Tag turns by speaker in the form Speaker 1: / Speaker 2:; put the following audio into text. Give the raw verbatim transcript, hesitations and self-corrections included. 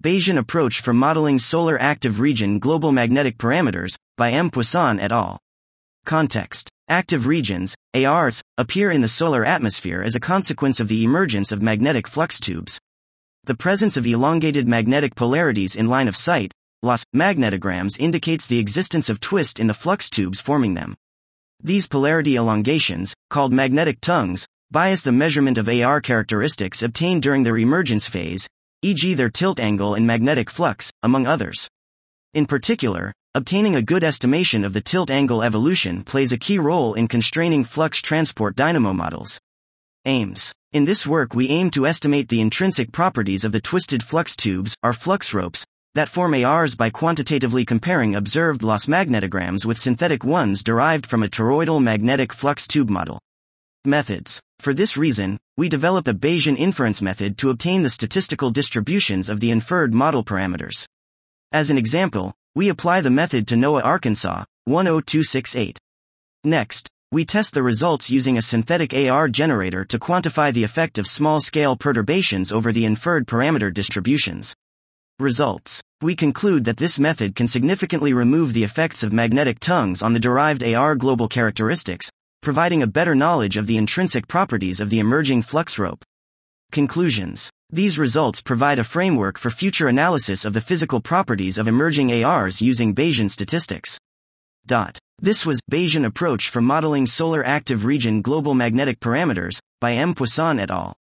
Speaker 1: Bayesian Approach for Modeling Solar Active Region Global Magnetic Parameters, by M. Poisson et al. Context. Active regions, A Rs, appear in the solar atmosphere as a consequence of the emergence of magnetic flux tubes. The presence of elongated magnetic polarities in line of sight, loss magnetograms, indicates the existence of twist in the flux tubes forming them. These polarity elongations, called magnetic tongues, bias the measurement of A R characteristics obtained during their emergence phase, for example their tilt angle and magnetic flux, among others. In particular, obtaining a good estimation of the tilt angle evolution plays a key role in constraining flux transport dynamo models. Aims. In this work we aim to estimate the intrinsic properties of the twisted flux tubes, or flux ropes, that form A Rs by quantitatively comparing observed loss magnetograms with synthetic ones derived from a toroidal magnetic flux tube model. Methods. For this reason, we develop a Bayesian inference method to obtain the statistical distributions of the inferred model parameters. As an example, we apply the method to NOAA Arkansas, one oh two six eight. Next, we test the results using a synthetic A R generator to quantify the effect of small-scale perturbations over the inferred parameter distributions. Results. We conclude that this method can significantly remove the effects of magnetic tongues on the derived A R global characteristics, providing a better knowledge of the intrinsic properties of the emerging flux rope. Conclusions. These results provide a framework for future analysis of the physical properties of emerging A Rs using Bayesian statistics. Dot. This was Bayesian Approach for Modeling Solar Active Region Global Magnetic Parameters, by M. Poisson et al.